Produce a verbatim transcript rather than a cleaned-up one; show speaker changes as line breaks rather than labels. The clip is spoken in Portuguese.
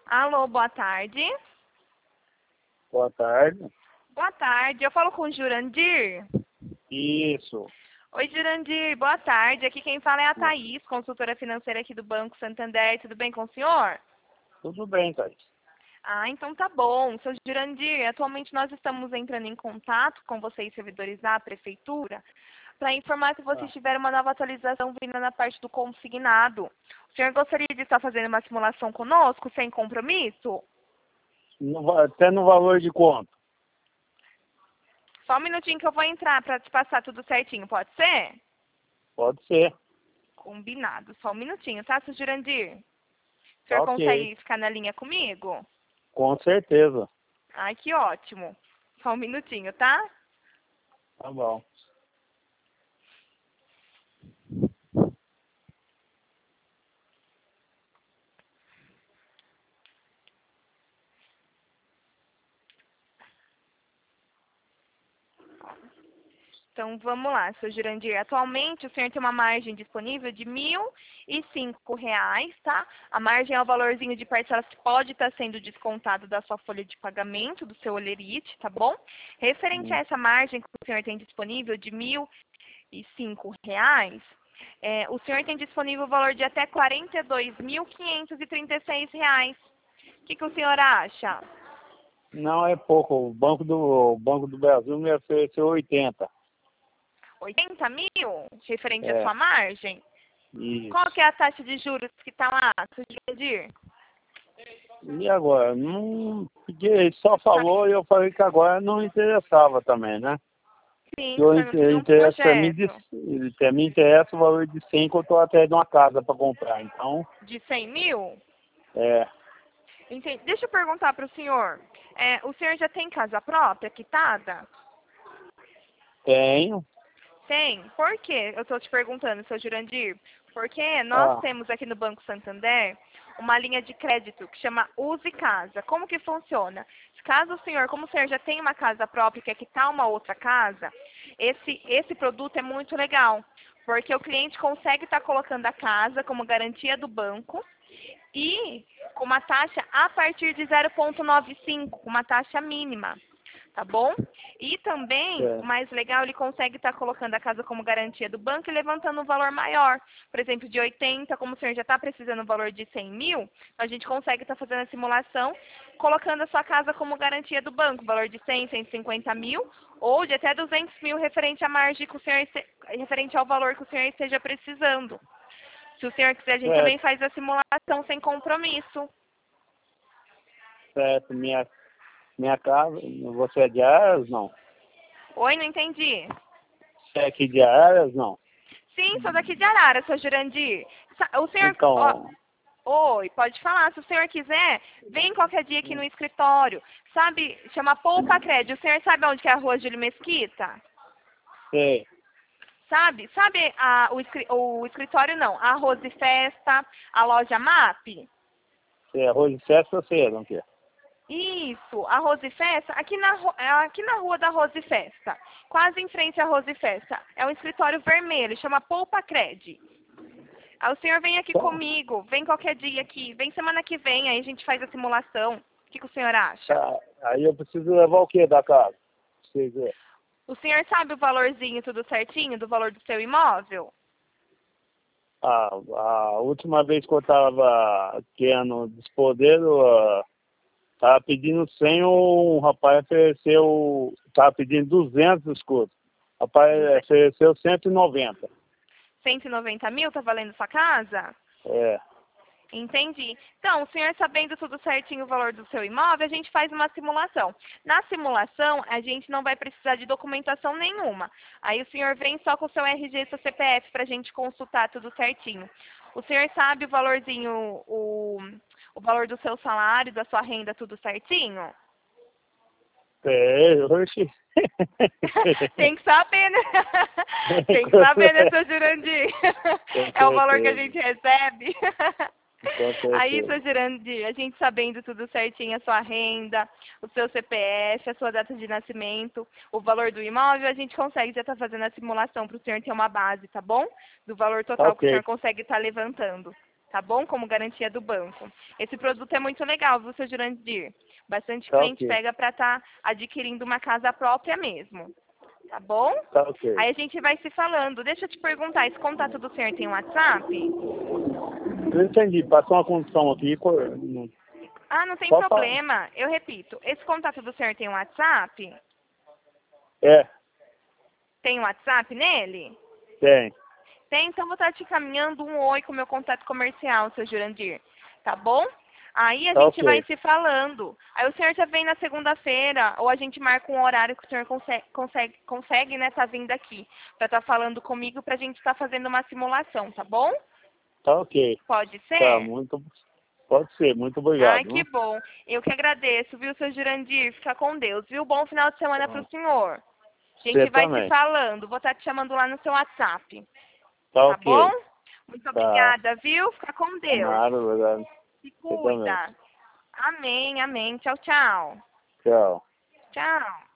Alô, boa tarde.
Boa tarde.
Boa tarde, eu falo com o Jurandir.
Isso.
Oi, Jurandir, boa tarde. Aqui quem fala é a Thaís, consultora financeira aqui do Banco Santander. Tudo bem com o senhor?
Tudo bem, Thaís.
Ah, então tá bom. Seu Jurandir, atualmente nós estamos entrando em contato com vocês, servidores da Prefeitura, para informar que vocês
Ah,
tiveram uma nova atualização vindo na parte do consignado. O senhor gostaria de estar fazendo uma simulação conosco, sem compromisso?
no va- até no valor de quanto?
Só um minutinho que eu vou entrar para te passar tudo certinho, pode ser?
Pode ser.
Combinado. Só um minutinho, tá, seu Jurandir? O
Tá
senhor
ok.
consegue ficar na linha comigo?
Com certeza.
Ai, que ótimo. Só um minutinho, tá?
Tá bom.
Então, vamos lá, seu Jurandir. Atualmente, o senhor tem uma margem disponível de mil e cinco reais, tá? A margem é o valorzinho de parcelas que pode estar sendo descontado da sua folha de pagamento, do seu olerite, tá bom? Referente a
Hum.
essa margem que o senhor tem disponível de mil e cinco reais, é, o senhor tem disponível o valor de até quarenta e dois mil quinhentos e trinta e seis reais. O que, que o senhor acha?
Não é pouco. O Banco do, o Banco do Brasil me ofereceu oitenta.
oitenta mil? Referente à
É,
sua margem? Qual
isso.
que é a taxa de juros que está lá, seu Jurandir?
E agora? Não, porque ele só
Tá.
falou e eu falei que agora não interessava também, né? Que
Sim, o
eu
senhor não
inte-
queria um
interessa para mim, de,
projeto
pra mim interessa o valor de cem que eu tô até de uma casa para comprar. Então,
de cem mil?
é,
Entendi. Deixa eu perguntar para o senhor. É, o senhor já tem casa própria, quitada?
tenho.
Tem. Por quê? Eu estou te perguntando, seu Jurandir. Porque nós
Ah,
temos aqui no Banco Santander uma linha de crédito que chama Use Casa. Como que funciona? Caso o senhor, como o senhor já tem uma casa própria e quer quitar uma outra casa, esse, esse produto é muito legal. Porque o cliente consegue estar colocando a casa como garantia do banco e com uma taxa a partir de zero vírgula noventa e cinco, uma taxa mínima, tá bom? E também, o
é.
mais legal, ele consegue estar colocando a casa como garantia do banco e levantando um valor maior. Por exemplo, de oitenta, como o senhor já está precisando um valor de cem mil, a gente consegue estar fazendo a simulação, colocando a sua casa como garantia do banco, valor de cem, cento e cinquenta mil, ou de até duzentos mil referente à margem que o senhor, este- referente ao valor que o senhor esteja precisando. Se o senhor quiser, a gente também
Certo,
faz a simulação sem compromisso.
certo. Minha, minha casa, você é de Araras? Não.
Oi, não entendi.
Você é aqui de Araras? Não.
Sim, sou daqui de Arara, seu Jurandir. Sa- O senhor... ó,
Então,
oi, pode falar. Se o senhor quiser, vem qualquer dia aqui no escritório. Sabe, chama Poupa Crédito. O senhor sabe onde que é a rua Júlio Mesquita?
sei.
Sabe? Sabe a, o, escri- o escritório não, a Rose Festa, a loja MAP?
Você é arroz de festa ou você não quer?
Isso, a Rose Festa, aqui na, ru- é aqui na rua da Rose Festa, quase em frente à Rose Festa. É um escritório vermelho, chama Poupa Cred. Aí o senhor vem aqui
Então,
comigo, vem qualquer dia aqui, vem semana que vem, aí a gente faz a simulação. O que, que o senhor acha?
tá. Aí eu preciso levar o que da casa? Pra você ver.
O senhor sabe o valorzinho tudo certinho do valor do seu imóvel?
A, a última vez que eu estava querendo despoder, eu estava pedindo cem, um rapaz ofereceu, estava pedindo duzentos, escuta. O rapaz ofereceu cento e noventa.
cento e noventa mil tá valendo sua casa?
É,
Entendi. Então, o senhor sabendo tudo certinho o valor do seu imóvel, a gente faz uma simulação. Na simulação, a gente não vai precisar de documentação nenhuma. Aí o senhor vem só com o seu R G e seu C P F para a gente consultar tudo certinho. O senhor sabe o valorzinho, o, o valor do seu salário, da sua renda, tudo certinho?
é, oxi.
Tem que saber, né? Tem que saber, né, seu Jurandir?
Com
É o valor que a
certeza,
gente recebe.
com
Aí,
certeza.
seu Jurandir, a gente sabendo tudo certinho, a sua renda, o seu C P F, a sua data de nascimento, o valor do imóvel, a gente consegue já estar fazendo a simulação para o senhor ter uma base, tá bom? Do valor
Tá
total que o
ok,
senhor consegue estar levantando. tá bom? Como garantia do banco. Esse produto é muito legal, viu, seu Jurandir? Bastante
Tá
cliente
ok.
pega para estar adquirindo uma casa própria mesmo, tá bom?
Tá ok.
Aí a gente vai se falando. Deixa eu te perguntar, esse contato do senhor tem WhatsApp?
Eu entendi, passou uma condição aqui. cor- não-
Ah, não tem
Pode falar.
problema. Eu repito, esse contato do senhor tem WhatsApp?
É,
Tem WhatsApp nele?
tem.
Tem, então vou estar te caminhando um oi com o meu contato comercial, seu Jurandir. Tá bom? Aí a
Tá
gente
ok.
vai se falando. Aí o senhor já vem na segunda-feira, ou a gente marca um horário que o senhor consegue, consegue, consegue né, tá vindo aqui, pra estar falando comigo, pra gente estar fazendo uma simulação, tá bom?
Tá ok.
Pode
Tá,
ser?
muito. Pode ser, muito
Ai,
obrigado.
que
Viu?
bom. Eu que agradeço, viu, seu Jurandir? Fica com Deus, viu? Bom final de semana pro senhor. A
Você
gente vai se
também.
falando. Vou estar te chamando lá no seu WhatsApp.
Tá
Tá bom?
ok.
Muito
Tá.
obrigada, viu? Fica com Deus.
Nada, obrigado.
Se
Você também.
cuida. Amém, amém. Tchau, tchau.
Tchau.
Tchau.